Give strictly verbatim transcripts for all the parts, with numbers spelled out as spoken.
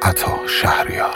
عطا شهریار.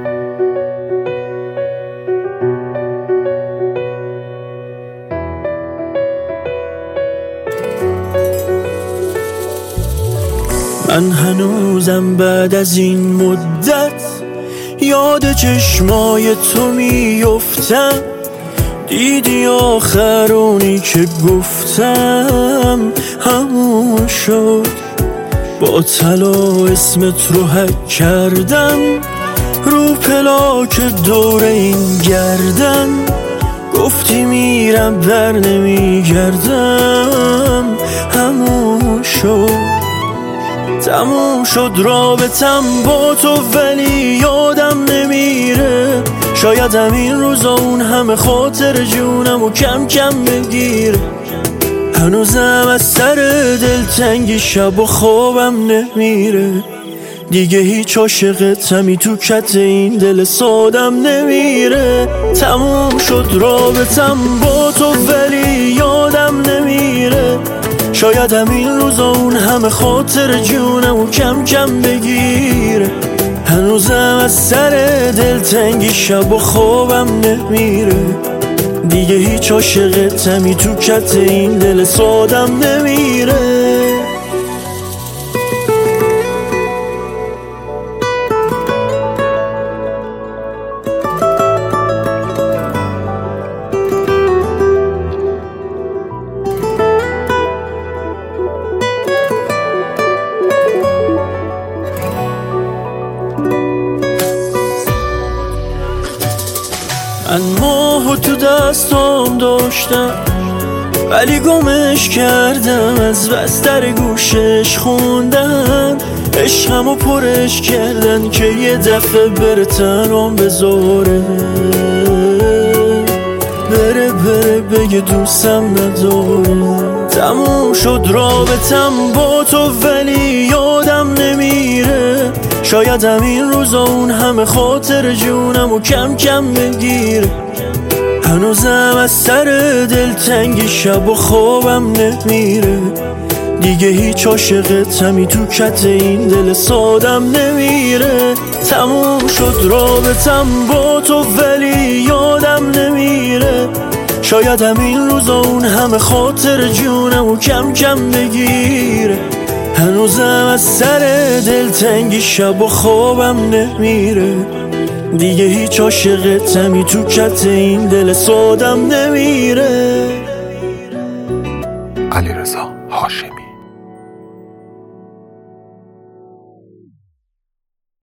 من هنوزم بعد از این مدت یاد چشمای تو میفتم. دیدی آخرونی که گفتم همون شد. با طلا اسمت رو حک کردم رو پلاک دور این گردن. گفتی میرم بر نمیگردم همون شد. تموم شد رابطم با تو ولی یادم نمیره. شاید همین روزا اون همه خاطر جونم و کم کم بگیره. هنوزم از سر دلتنگی شب و خوابم نمیره. دیگه هیچ عاشقتمی تو کت این دل سادم نمیره. تموم شد رابطم با تو ولی یادم نمیره. شاید همین روزا اون همه خاطر جونم و کم کم بگیره. هنوزم از سر دلتنگی شب و خوابم نمیره. دیگه هیچ عاشقتمی تو کت این دل سادم نمیره. من ماهو تو دستام داشتم ولی گمش کردم. از بستر گوشش خوندن عشقمو پرش کردن که یه دفعه بره تنام بذاره. بره بره بگه دوستم نداره. تموم شد رابطم با تو ولی یادم نمیره. شاید همین روزا اون همه خاطر جونم و کم کم بگیره. هنوزم از سر دلتنگی شب و خوابم نمیره. دیگه هیچ عاشقتمی تو کت این دل سادم نمیره. تموم شد رابطم با تو ولی یادم نمیره. شاید همین روزا اون همه خاطر جونم و کم کم بگیره. هنوزم از سر دلتنگی شب و خوابم نمیره. دیگه هیچ عاشقتمی تو کت این دل سادم نمیره. علیرضا.